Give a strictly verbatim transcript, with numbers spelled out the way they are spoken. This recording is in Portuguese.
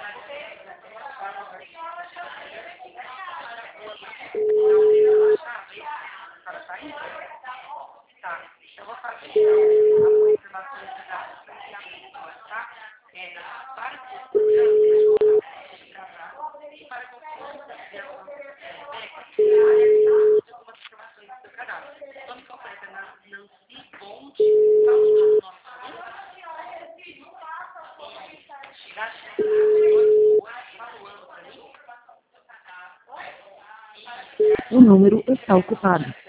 Tá, eu vou fazer as informações da pessoa, tá? É, para o segurança, e para a consulta, algumas informações do seu cadastro. Nome completo é Nancy Bond, fala o nome O número está ocupado.